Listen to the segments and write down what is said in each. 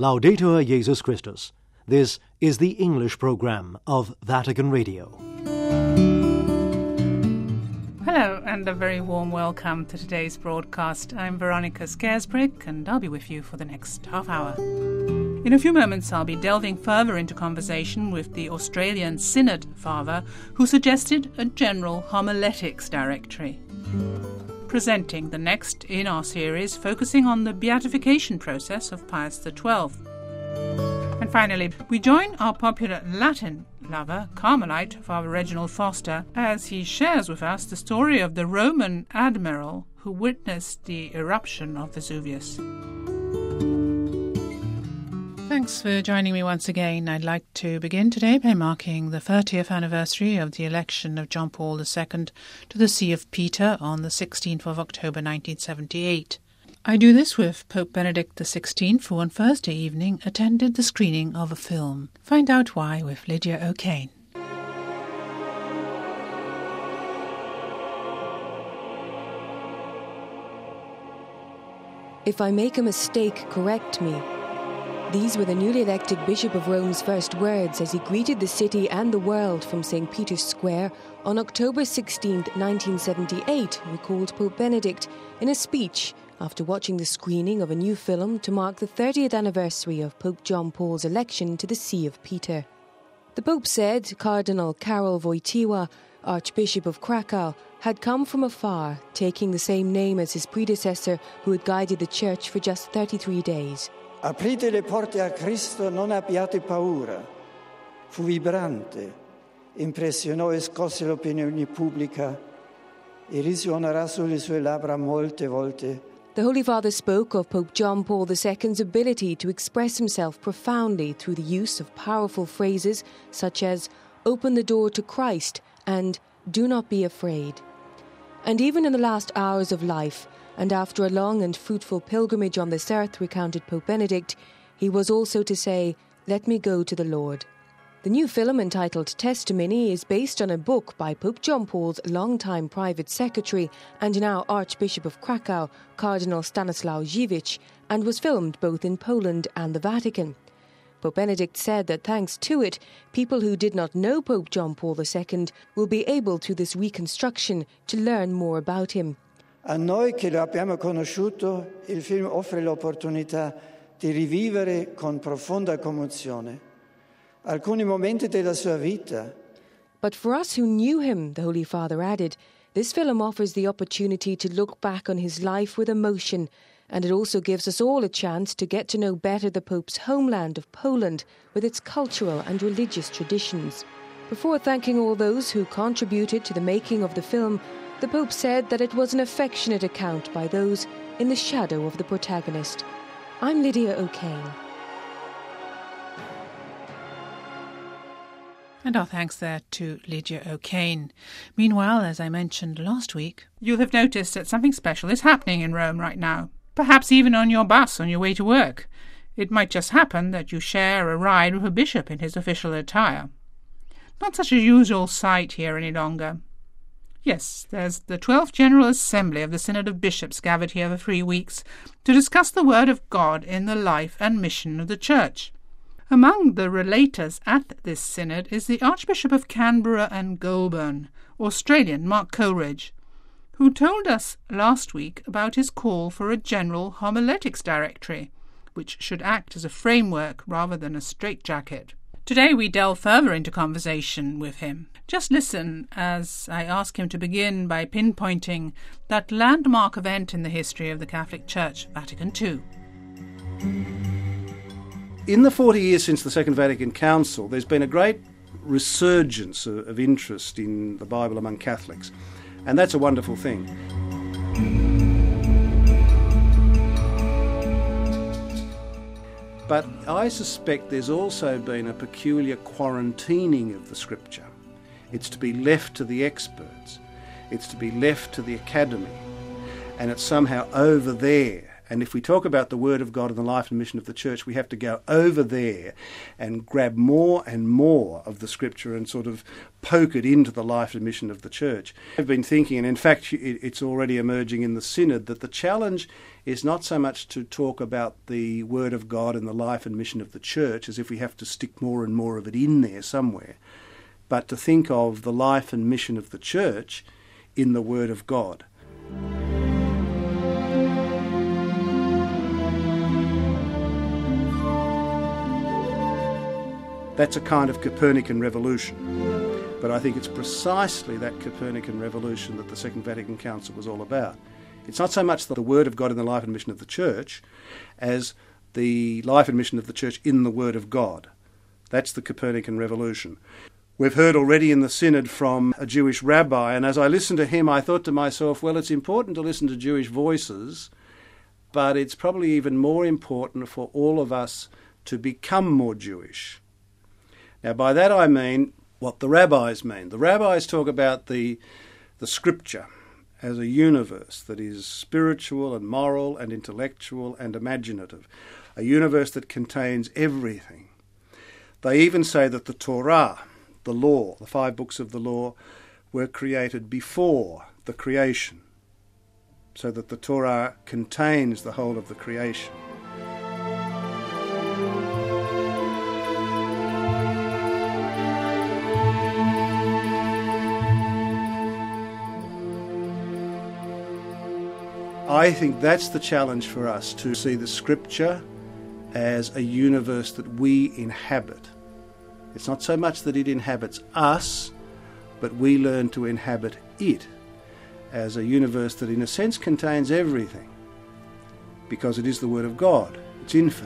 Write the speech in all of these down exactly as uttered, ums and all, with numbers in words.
Laudetur Jesus Christus. This is the English program of Vatican Radio. Hello and a very warm welcome to today's broadcast. I'm Veronica Scaresbrick and I'll be with you for the next half hour. In a few moments I'll be delving further into conversation with the Australian Synod Father who suggested a general homiletics directory. Presenting the next in our series focusing on the beatification process of Pius the twelfth. And finally, we join our popular Latin lover, Carmelite Father Reginald Foster, as he shares with us the story of the Roman admiral who witnessed the eruption of Vesuvius. Thanks for joining me once again. I'd like to begin today by marking the thirtieth anniversary of the election of John Paul the Second to the See of Peter on the sixteenth of October nineteen seventy-eight. I do this with Pope Benedict the Sixteenth, who on Thursday evening attended the screening of a film. Find out why with Lydia O'Kane. If I make a mistake, correct me. These were the newly elected Bishop of Rome's first words as he greeted the city and the world from Saint Peter's Square on October sixteenth, nineteen seventy-eight, recalled Pope Benedict in a speech after watching the screening of a new film to mark the thirtieth anniversary of Pope John Paul's election to the See of Peter. The Pope said Cardinal Karol Wojtyła, Archbishop of Krakow, had come from afar, taking the same name as his predecessor who had guided the church for just thirty-three days. Aprite le porte a Cristo, non abbiate paura. Fu vibrante, impressionò e scosse l'opinione pubblica e risuonerà sulle sue labbra molte volte. The Holy Father spoke of Pope John Paul the Second's ability to express himself profoundly through the use of powerful phrases such as "open the door to Christ" and "do not be afraid." And even in the last hours of life, and after a long and fruitful pilgrimage on this earth, recounted Pope Benedict, he was also to say, "Let me go to the Lord." The new film, entitled Testimony, is based on a book by Pope John Paul's longtime private secretary and now Archbishop of Krakow, Cardinal Stanislaw Dziwisz, and was filmed both in Poland and the Vatican. Pope Benedict said that thanks to it, people who did not know Pope John Paul the Second will be able, through this reconstruction, to learn more about him. A noi che lo abbiamo conosciuto, il film offre l'opportunità di rivivere con profonda commozione alcuni momenti della sua vita. But for us who knew him, the Holy Father added, this film offers the opportunity to look back on his life with emotion, and it also gives us all a chance to get to know better the Pope's homeland of Poland with its cultural and religious traditions. Before thanking all those who contributed to the making of the film, the Pope said that it was an affectionate account by those in the shadow of the protagonist. I'm Lydia O'Kane. And our thanks there to Lydia O'Kane. Meanwhile, as I mentioned last week, you'll have noticed that something special is happening in Rome right now. Perhaps even on your bus on your way to work. It might just happen that you share a ride with a bishop in his official attire. Not such a usual sight here any longer. Yes, there's the twelfth General Assembly of the Synod of Bishops gathered here for three weeks to discuss the Word of God in the life and mission of the Church. Among the relators at this synod is the Archbishop of Canberra and Goulburn, Australian Mark Coleridge, who told us last week about his call for a general homiletics directory, which should act as a framework rather than a straitjacket. Today we delve further into conversation with him. Just listen as I ask him to begin by pinpointing that landmark event in the history of the Catholic Church, Vatican Two. In the forty years since the Second Vatican Council, there's been a great resurgence of, of interest in the Bible among Catholics, and that's a wonderful thing. But I suspect there's also been a peculiar quarantining of the Scripture. It's to be left to the experts, it's to be left to the academy, and it's somehow over there And if we talk about the Word of God and the life and mission of the church, we have to go over there and grab more and more of the Scripture and sort of poke it into the life and mission of the church. I've been thinking, and in fact it's already emerging in the Synod, that the challenge is not so much to talk about the Word of God and the life and mission of the church, as if we have to stick more and more of it in there somewhere, but to think of the life and mission of the church in the Word of God. That's a kind of Copernican revolution. But I think it's precisely that Copernican revolution that the Second Vatican Council was all about. It's not so much the Word of God in the life and mission of the church as the life and mission of the church in the Word of God. That's the Copernican revolution. We've heard already in the Synod from a Jewish rabbi, and as I listened to him, I thought to myself, well, it's important to listen to Jewish voices, but it's probably even more important for all of us to become more Jewish. Now, by that I mean what the rabbis mean. The rabbis talk about the, the Scripture as a universe that is spiritual and moral and intellectual and imaginative, a universe that contains everything. They even say that the Torah, the law, the five books of the law, were created before the creation, so that the Torah contains the whole of the creation. I think that's the challenge for us, to see the Scripture as a universe that we inhabit. It's not so much that it inhabits us, but we learn to inhabit it as a universe that in a sense contains everything, because it is the Word of God. It's infinite.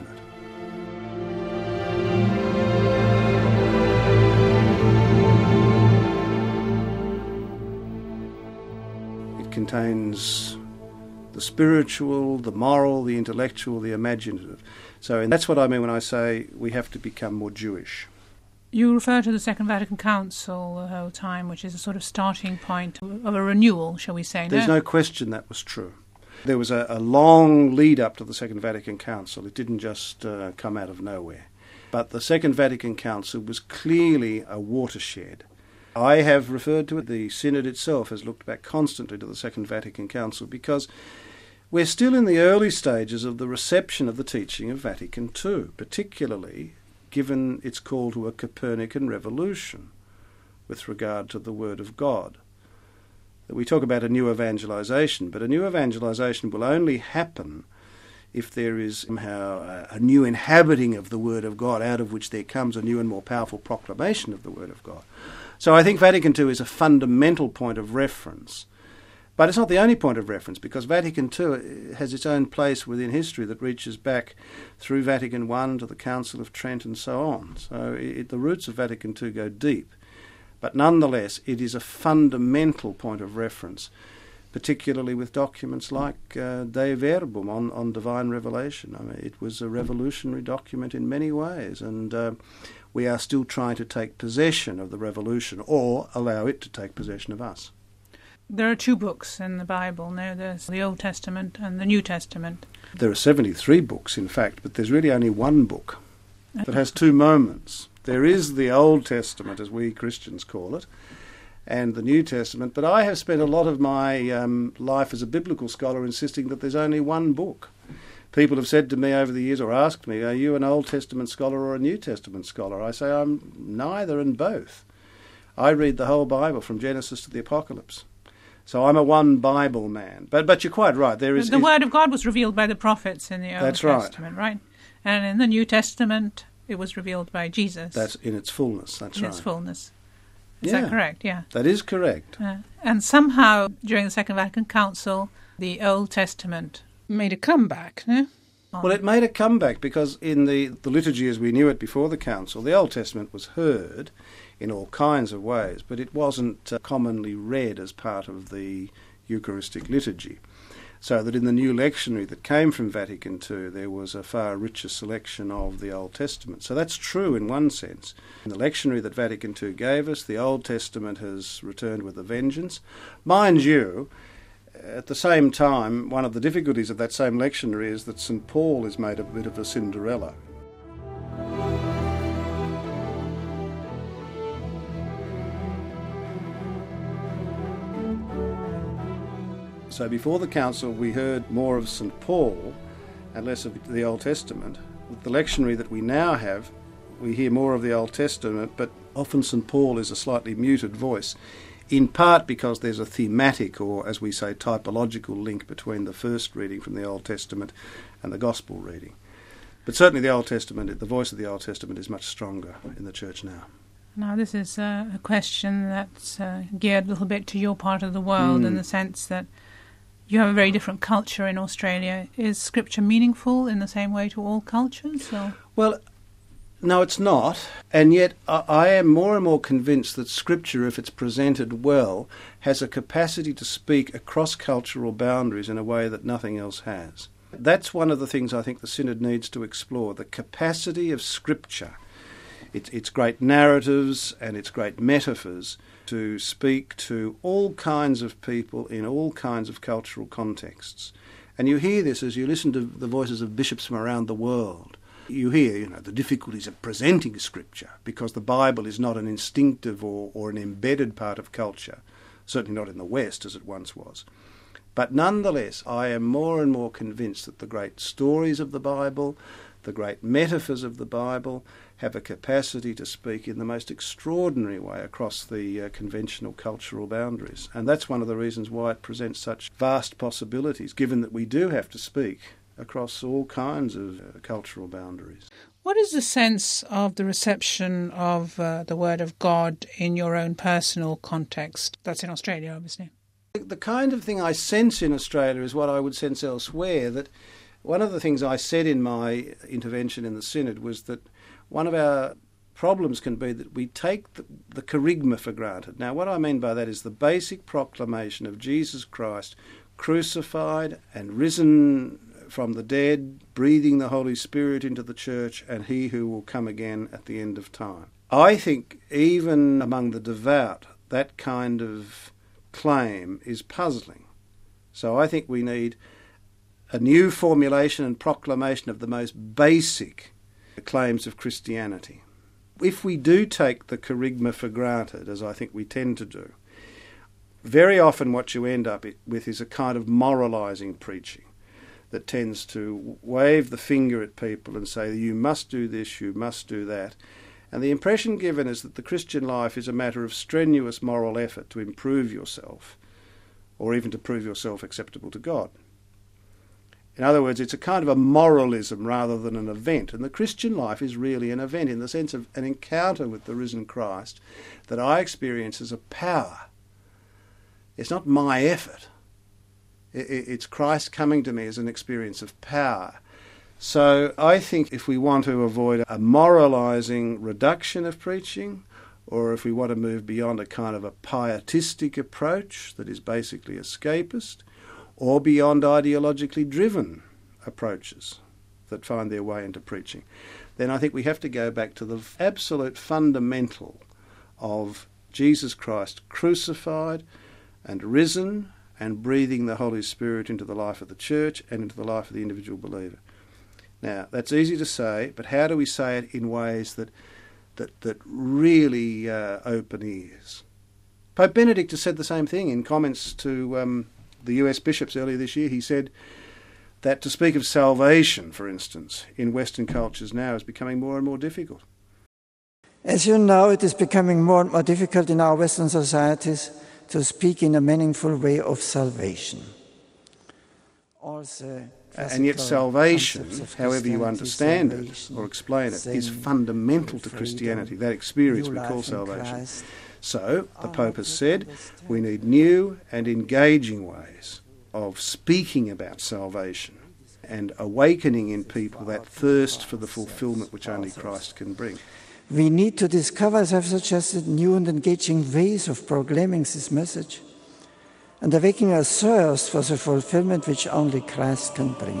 It contains the spiritual, the moral, the intellectual, the imaginative. So and that's what I mean when I say we have to become more Jewish. You refer to the Second Vatican Council the whole time, which is a sort of starting point of a renewal, shall we say? There's no, no question that was true. There was a, a long lead up to the Second Vatican Council. It didn't just uh, come out of nowhere. But the Second Vatican Council was clearly a watershed. I have referred to it, the Synod itself has looked back constantly to the Second Vatican Council, because we're still in the early stages of the reception of the teaching of Vatican Two, particularly given its call to a Copernican revolution with regard to the Word of God. We talk about a new evangelization, but a new evangelization will only happen if there is somehow a new inhabiting of the Word of God, out of which there comes a new and more powerful proclamation of the Word of God. So I think Vatican Two is a fundamental point of reference. But it's not the only point of reference, because Vatican Two has its own place within history that reaches back through Vatican One to the Council of Trent and so on. So it, the roots of Vatican Two go deep. But nonetheless, it is a fundamental point of reference, particularly with documents like uh, De Verbum on, on divine revelation. I mean, it was a revolutionary document in many ways, and uh, we are still trying to take possession of the revolution, or allow it to take possession of us. There are two books in the Bible. No, there's the Old Testament and the New Testament. There are seventy-three books, in fact, but there's really only one book that has two moments. There is the Old Testament, as we Christians call it, and the New Testament, but I have spent a lot of my um, life as a biblical scholar insisting that there's only one book. People have said to me over the years, or asked me, are you an Old Testament scholar or a New Testament scholar? I say I'm neither and both. I read the whole Bible from Genesis to the Apocalypse. So I'm a one Bible man. But but you're quite right. There is the is, Word of God was revealed by the prophets in the Old that's Testament, right. right? And in the New Testament, it was revealed by Jesus. That's in its fullness. That's in right. its fullness. Is yeah, that correct? Yeah. That is correct. Uh, and somehow, during the Second Vatican Council, the Old Testament made a comeback, no? Well, it made a comeback because in the, the liturgy as we knew it before the Council, the Old Testament was heard in all kinds of ways, but it wasn't uh, commonly read as part of the Eucharistic liturgy. So that in the new lectionary that came from Vatican Two, there was a far richer selection of the Old Testament. So that's true in one sense. In the lectionary that Vatican Two gave us, the Old Testament has returned with a vengeance. Mind you, At the same time, one of the difficulties of that same lectionary is that St Paul is made a bit of a Cinderella. So before the council we heard more of St Paul and less of the Old Testament. With the lectionary that we now have, we hear more of the Old Testament, but often St Paul is a slightly muted voice, in part because there's a thematic, or as we say, typological link between the first reading from the Old Testament and the Gospel reading. But certainly the Old Testament, the voice of the Old Testament is much stronger in the Church now. Now, this is uh, a question that's uh, geared a little bit to your part of the world, mm. in the sense that you have a very different culture in Australia. Is Scripture meaningful in the same way to all cultures? Or? Well, no, it's not. And yet I, I am more and more convinced that Scripture, if it's presented well, has a capacity to speak across cultural boundaries in a way that nothing else has. That's one of the things I think the Synod needs to explore, the capacity of Scripture, its, its great narratives and its great metaphors, to speak to all kinds of people in all kinds of cultural contexts. And you hear this as you listen to the voices of bishops from around the world. You hear, you know, the difficulties of presenting Scripture, because the Bible is not an instinctive or, or an embedded part of culture, certainly not in the West as it once was. But nonetheless, I am more and more convinced that the great stories of the Bible, the great metaphors of the Bible, have a capacity to speak in the most extraordinary way across the uh, conventional cultural boundaries. And that's one of the reasons why it presents such vast possibilities, given that we do have to speak across all kinds of uh, cultural boundaries. What is the sense of the reception of uh, the Word of God in your own personal context? That's in Australia, obviously. The kind of thing I sense in Australia is what I would sense elsewhere, that one of the things I said in my intervention in the Synod was that one of our problems can be that we take the, the kerygma for granted. Now, what I mean by that is the basic proclamation of Jesus Christ crucified and risen from the dead, breathing the Holy Spirit into the church, and he who will come again at the end of time. I think even among the devout, that kind of claim is puzzling. So I think we need a new formulation and proclamation of the most basic claims of Christianity. If we do take the kerygma for granted, as I think we tend to do, very often what you end up with is a kind of moralising preaching that tends to wave the finger at people and say, you must do this, you must do that. And the impression given is that the Christian life is a matter of strenuous moral effort to improve yourself, or even to prove yourself acceptable to God. In other words, it's a kind of a moralism rather than an event. And the Christian life is really an event in the sense of an encounter with the risen Christ that I experience as a power. It's not my effort. It's Christ coming to me as an experience of power. So I think if we want to avoid a moralising reduction of preaching, or if we want to move beyond a kind of a pietistic approach that is basically escapist, or beyond ideologically driven approaches that find their way into preaching, then I think we have to go back to the absolute fundamental of Jesus Christ crucified and risen and breathing the Holy Spirit into the life of the church and into the life of the individual believer. Now, that's easy to say, but how do we say it in ways that that, that really uh, open ears? Pope Benedict has said the same thing in comments to um, the U S bishops earlier this year. He said that to speak of salvation, for instance, in Western cultures now is becoming more and more difficult. As you know, it is becoming more and more difficult in our Western societies to speak in a meaningful way of salvation. Also, and yet salvation, however you understand it or explain it, is fundamental to Christianity, that experience we call salvation. So, the Pope has said, we need new and engaging ways of speaking about salvation and awakening in people that thirst for the fulfilment which only Christ can bring. We need to discover, as I've suggested, new and engaging ways of proclaiming this message and awakening a thirst for the fulfillment which only Christ can bring.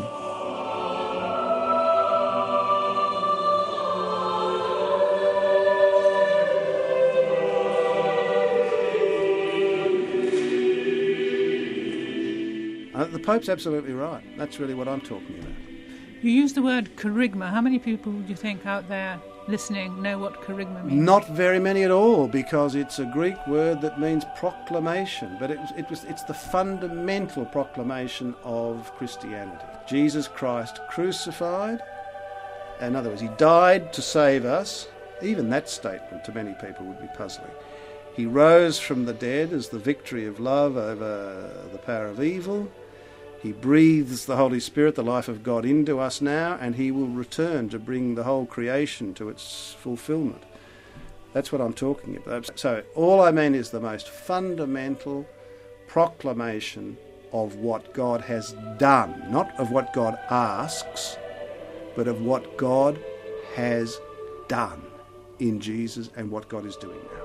the Pope's absolutely right. That's really what I'm talking about. You use the word kerygma. How many people do you think out there listening know what kerygma means? Not very many at all, because it's a Greek word that means proclamation, but it, it was, it's the fundamental proclamation of Christianity. Jesus Christ crucified. In other words, he died to save us. Even that statement to many people would be puzzling. He rose from the dead as the victory of love over the power of evil. He breathes the Holy Spirit, the life of God, into us now, and he will return to bring the whole creation to its fulfillment. That's what I'm talking about. So all I mean is the most fundamental proclamation of what God has done, not of what God asks, but of what God has done in Jesus and what God is doing now.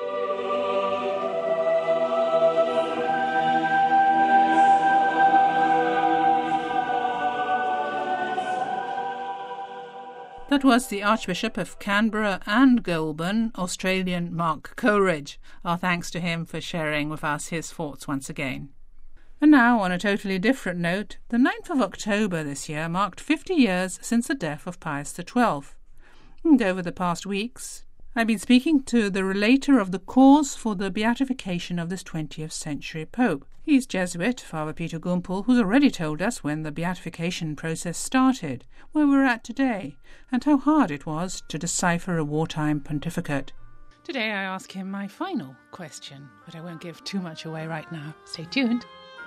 That was the Archbishop of Canberra and Goulburn, Australian Mark Coleridge. Our thanks to him for sharing with us his thoughts once again. And now, on a totally different note, the ninth of October this year marked fifty years since the death of Pius the twelfth. And over the past weeks, I've been speaking to the relator of the cause for the beatification of this twentieth century Pope. He's Jesuit, Father Peter Gumpel, who's already told us when the beatification process started, where we're at today, and how hard it was to decipher a wartime pontificate. Today I ask him my final question, but I won't give too much away right now. Stay tuned.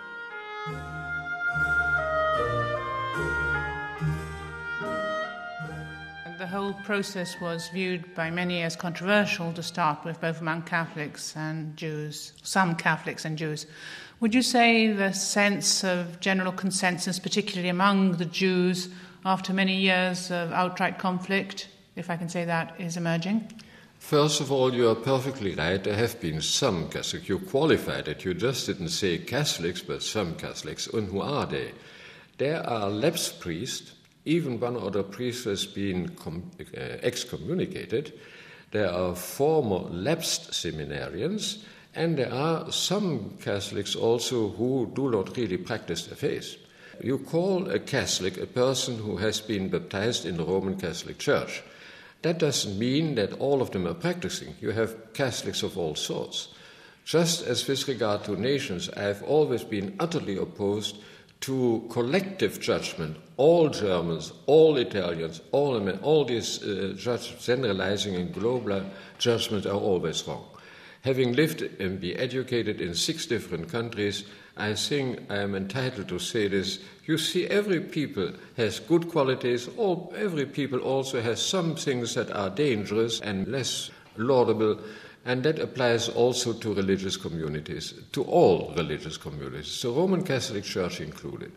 The whole process was viewed by many as controversial to start with, both among Catholics and Jews, some Catholics and Jews. Would you say the sense of general consensus, particularly among the Jews, after many years of outright conflict, if I can say that, is emerging? First of all, you are perfectly right. There have been some Catholics. You qualified it. You just didn't say Catholics, but some Catholics. And who are they? There are lapsed priests. Even one other priest has been com- uh, excommunicated. There are former lapsed seminarians, and there are some Catholics also who do not really practice their faith. You call a Catholic a person who has been baptized in the Roman Catholic Church. That doesn't mean that all of them are practicing. You have Catholics of all sorts. Just as with regard to nations, I have always been utterly opposed to collective judgment. All Germans, all Italians, all all these uh, judge, generalizing and global judgments are always wrong. Having lived and be educated in six different countries, I think I am entitled to say this. You see, every people has good qualities. All, every people also has some things that are dangerous and less laudable. And that applies also to religious communities, to all religious communities, the Roman Catholic Church included.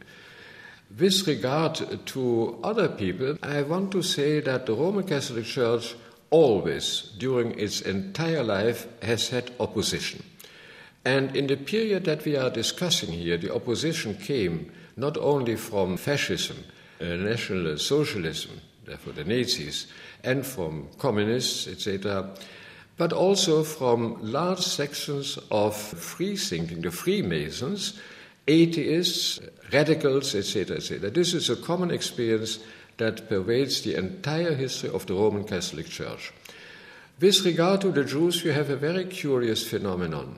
With regard to other people, I want to say that the Roman Catholic Church always, during its entire life, has had opposition. And in the period that we are discussing here, the opposition came not only from fascism, uh, National Socialism, therefore the Nazis, and from communists, et cetera, but also from large sections of free thinking, the Freemasons, atheists, radicals, et cetera, et cetera. This is a common experience that pervades the entire history of the Roman Catholic Church. With regard to the Jews, you have a very curious phenomenon.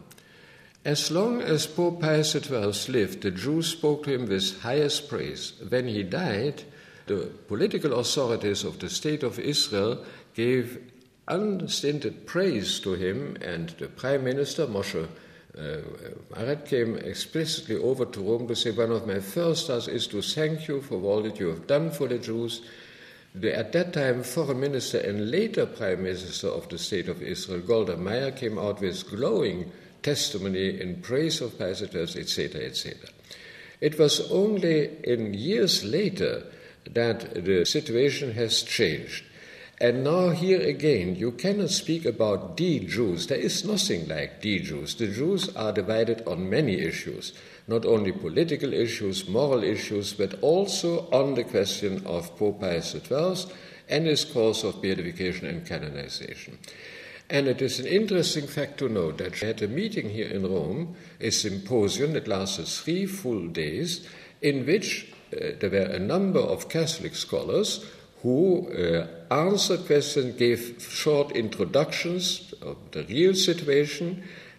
As long as Pope Pius the twelfth lived, the Jews spoke to him with highest praise. When he died, the political authorities of the State of Israel gave unstinted praise to him, and the Prime Minister, Moshe uh, Maret, came explicitly over to Rome to say, one of my first tasks is to thank you for all that you have done for the Jews. The, at that time, Foreign Minister and later Prime Minister of the State of Israel, Golda Meir, came out with glowing testimony in praise of Pius the twelfth, et cetera, et cetera. It was only in years later that the situation has changed. And now here again, you cannot speak about the Jews. There is nothing like the Jews. The Jews are divided on many issues, not only political issues, moral issues, but also on the question of Pope Pius the twelfth and his course of beatification and canonization. And it is an interesting fact to note that she had a meeting here in Rome, a symposium that lasted three full days, in which uh, there were a number of Catholic scholars who uh, answered questions, gave short introductions of the real situation,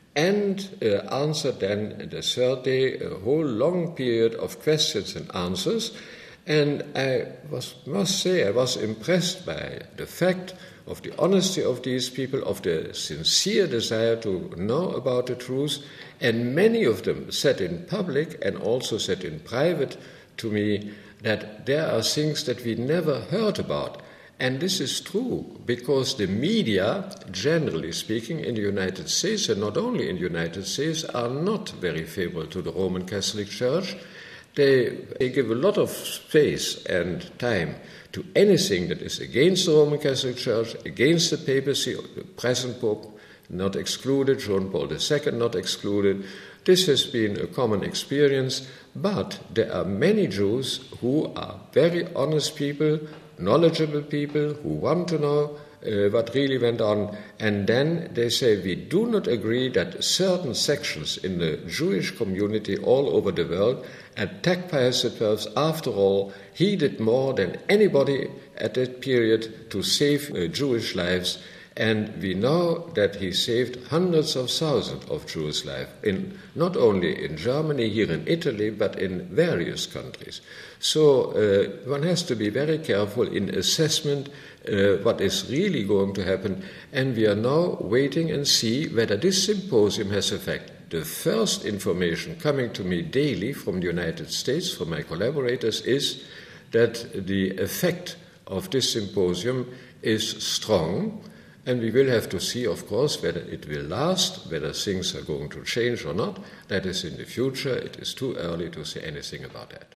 and uh, answered then the third day a whole long period of questions and answers. And I was, must say I was impressed by the fact of the honesty of these people, of the sincere desire to know about the truth, and many of them said in public and also said in private to me that there are things that we never heard about. And this is true, because the media, generally speaking, in the United States, and not only in the United States, are not very favorable to the Roman Catholic Church. They, they give a lot of space and time to anything that is against the Roman Catholic Church, against the papacy, the present Pope not excluded, John Paul the Second not excluded. This has been a common experience, but there are many Jews who are very honest people, knowledgeable people, who want to know uh, what really went on, and then they say, we do not agree that certain sections in the Jewish community all over the world attacked Pius the Twelfth. After all, he did more than anybody at that period to save uh, Jewish lives, and we know that he saved hundreds of thousands of Jewish lives, in, not only in Germany, here in Italy, but in various countries. So uh, one has to be very careful in assessment uh, what is really going to happen, and we are now waiting and see whether this symposium has effect. The first information coming to me daily from the United States, from my collaborators, is that the effect of this symposium is strong, and we will have to see, of course, whether it will last, whether things are going to change or not. That is in the future. It is too early to say anything about that.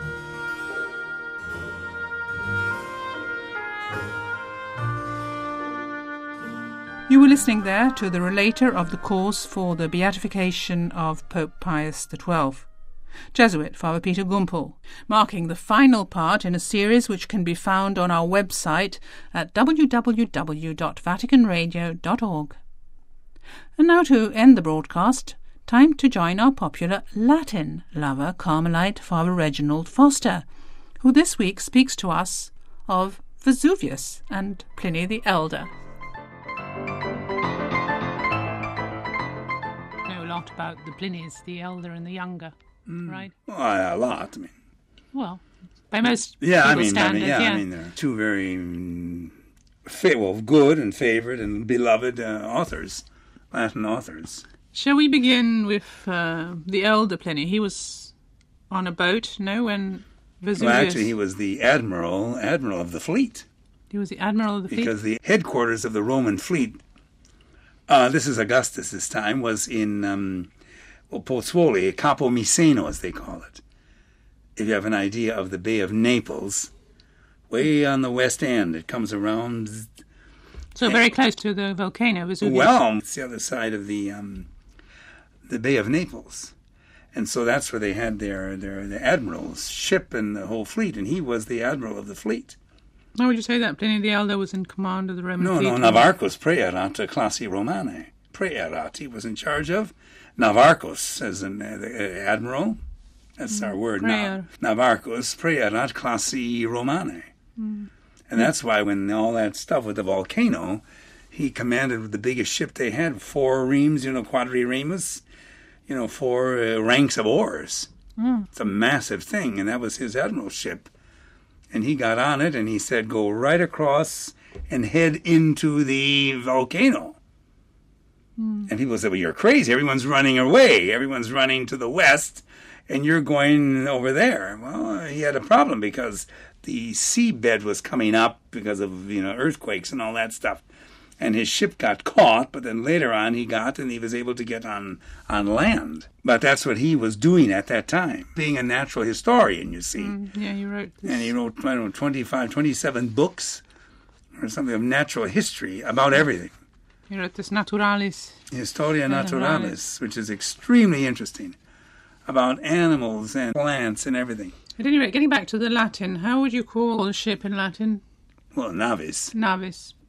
You were listening there to the relator of the cause for the beatification of Pope Pius the Twelfth, Jesuit Father Peter Gumpel, marking the final part in a series which can be found on our website at w w w dot vatican radio dot org. And now to end the broadcast, time to join our popular Latin lover, Carmelite Father Reginald Foster, who this week speaks to us of Vesuvius and Pliny the Elder. Know a lot about the Plinies, the elder and the younger, mm. right? Well, a lot. I mean, well, by most yeah, I mean, standards, I mean, yeah, yeah. I mean, they're two very um, fa- well, good and favored and beloved uh, authors, Latin authors. Shall we begin with uh, the elder Pliny? He was on a boat, no, when Vesuvius... Well, actually, he was the admiral, admiral of the fleet. He was the admiral of the fleet? Because the headquarters of the Roman fleet, uh, this is Augustus' time, was in um, well, Pozzuoli, Capo Miseno, as they call it. If you have an idea of the Bay of Naples, way on the west end, it comes around... So very close to the volcano, Vesuvius. Well, it's the other side of the um, the Bay of Naples. And so that's where they had their, their, their admiral's ship and the whole fleet, and he was the admiral of the fleet. How would you say that? Pliny the Elder was in command of the Roman no, fleet? No, no, Navarchus praerat classi Romanae. Praerat, he was in charge of. Navarchus as an uh, the, uh, admiral, that's mm, our word now. Navarchus praerat classi Romanae. Mm. And that's why when all that stuff with the volcano, he commanded the biggest ship they had, four reams, you know, quadriremus, you know, four uh, ranks of oars. Mm. It's a massive thing, and that was his admiral's ship. And he got on it, and he said, go right across and head into the volcano. Mm. And people said, well, you're crazy. Everyone's running away. Everyone's running to the west, and you're going over there. Well, he had a problem because the seabed was coming up because of, you know, earthquakes and all that stuff. And his ship got caught, but then later on he got, and he was able to get on, on land. But that's what he was doing at that time, being a natural historian, you see. Mm, yeah, you wrote this. And he wrote, I don't know, twenty-five, twenty-seven books or something of natural history about everything. He wrote this Naturalis. Historia Naturalis, which is extremely interesting, about animals and plants and everything. At any rate, getting back to the Latin, how would you call a ship in Latin? Well, navis. Navis.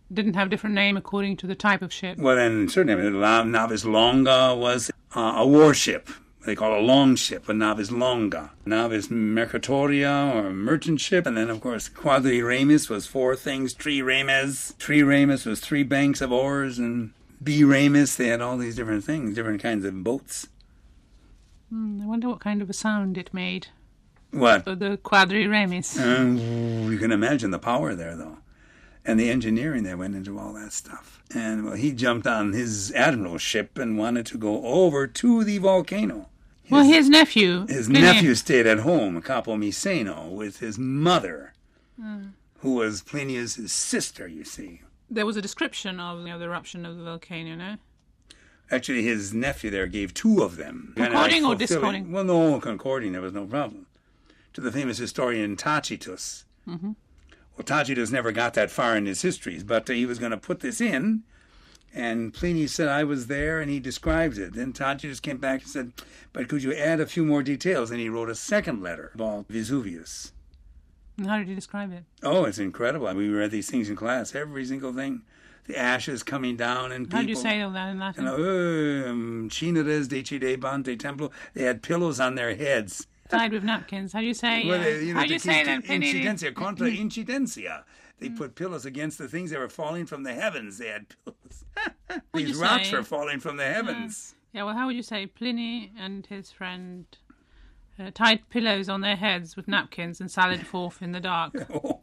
didn't have a different name according to the type of ship. Well, then certainly, La Navis Longa was uh, a warship. They call it a long ship, a Navis Longa. Navis Mercatoria, or merchant ship. And then, of course, Quadriremes was four things. Triremes. Triremes was three banks of oars. And Biremes, they had all these different things, different kinds of boats. Mm, I wonder what kind of a sound it made. What? So the Quadriremes. Um, you can imagine the power there, though. And the engineering that went into all that stuff. And well, he jumped on his admiral's ship and wanted to go over to the volcano. His, well, his nephew. His nephew stayed at home, Capo Miseno, with his mother, mm. who was Plinius' sister, you see. There was a description of, you know, the eruption of the volcano, no? Actually, his nephew there gave two of them. Concording or discording? Well, no, concording, there was no problem. To the famous historian Tacitus. Mm-hmm. Well, Tacitus never got that far in his histories, but uh, he was going to put this in, and Pliny said, I was there, and he describes it. Then Tacitus came back and said, but could you add a few more details? And he wrote a second letter about Vesuvius. And how did he describe it? Oh, it's incredible. I mean, we read these things in class, every single thing. The ashes coming down, and people... How do you say all that in Latin? You know, um, Cineres decidebant templo. They had pillows on their heads. Tied with napkins. How do you say? Well, uh, you know, how do you say that? Incidencia contra incidencia. They put pillows against the things that were falling from the heavens. They had pillows. These rocks say? were falling from the heavens. Uh, yeah. Well, how would you say Pliny and his friend uh, tied pillows on their heads with napkins and sallied forth in the dark? Oh,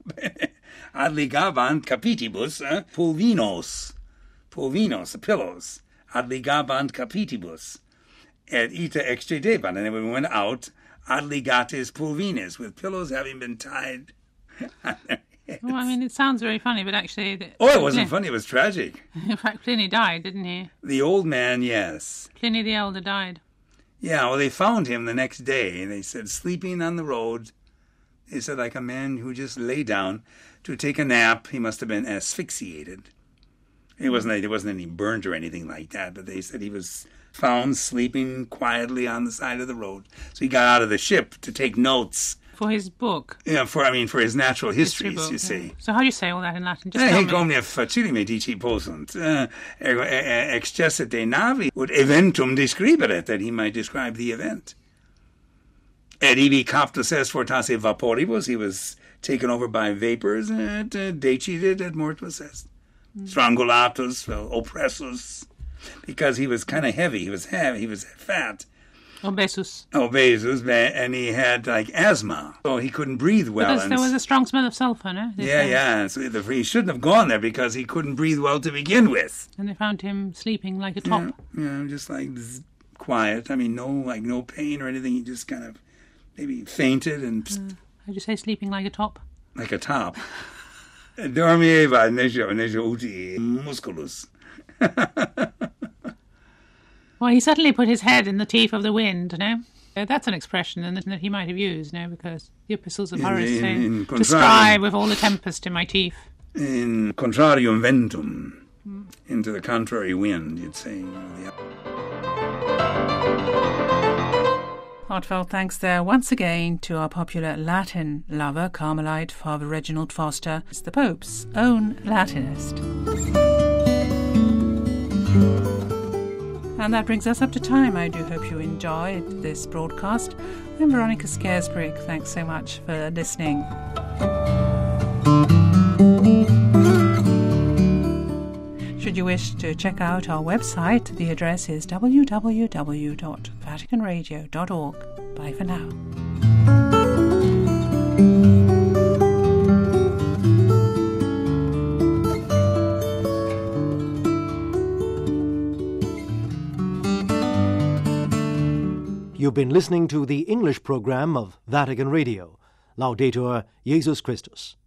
adligabant capitibus uh, pulvinos, pulvinos, the pillows. Adligabant capitibus, et ita extradebant, and then we went out. Adligatis pulvinis, with pillows having been tied on their heads. Well, I mean, it sounds very funny, but actually... The, oh, it wasn't funny, it was tragic. In fact, Pliny died, didn't he? The old man, yes. Pliny the Elder died. Yeah, well, they found him the next day, and they said, sleeping on the road. They said, like a man who just lay down to take a nap. He must have been asphyxiated. It wasn't, it wasn't any burnt or anything like that, but they said he was... found sleeping quietly on the side of the road. So he got out of the ship to take notes. For his book? Yeah, for, I mean, for his natural histories, book, you see. Yeah. So how do you say all that in Latin? Just eh, tell he me. omnia facili me dici possunt. Uh, excessit de navi ut eventum describeret, that he might describe the event. Et ibi captus est fortasse vaporibus, he was taken over by vapors, et uh, decidit et mortus est. Mm. Strangulatus, well, oppressus. Because he was kind of heavy, he was heavy, he was fat. Obesus. Obesus, and he had like asthma, so he couldn't breathe well. Because there was a strong smell of sulfur, no? They yeah, found. yeah. So the, he shouldn't have gone there because he couldn't breathe well to begin with. And they found him sleeping like a top. Yeah, yeah just like zzz, quiet. I mean, no, like no pain or anything. He just kind of maybe fainted and. Uh, how'd you say sleeping like a top? Like a top. Dormieva nejo nejo uti musculus. Well, he certainly put his head in the teeth of the wind, you know. Uh, that's an expression that he might have used, you know, because the epistles of Horace in, say, in to strive with all the tempest in my teeth. In contrarium ventum, mm. into the contrary wind, you'd say. You know, the... Heartfelt thanks there once again to our popular Latin lover, Carmelite Father Reginald Foster, the Pope's own Latinist. And that brings us up to time. I do hope you enjoyed this broadcast. I'm Veronica Scaresbrick. Thanks so much for listening. Should you wish to check out our website, the address is w w w dot vatican radio dot org. Bye for now. You've been listening to the English program of Vatican Radio. Laudetur Jesus Christus.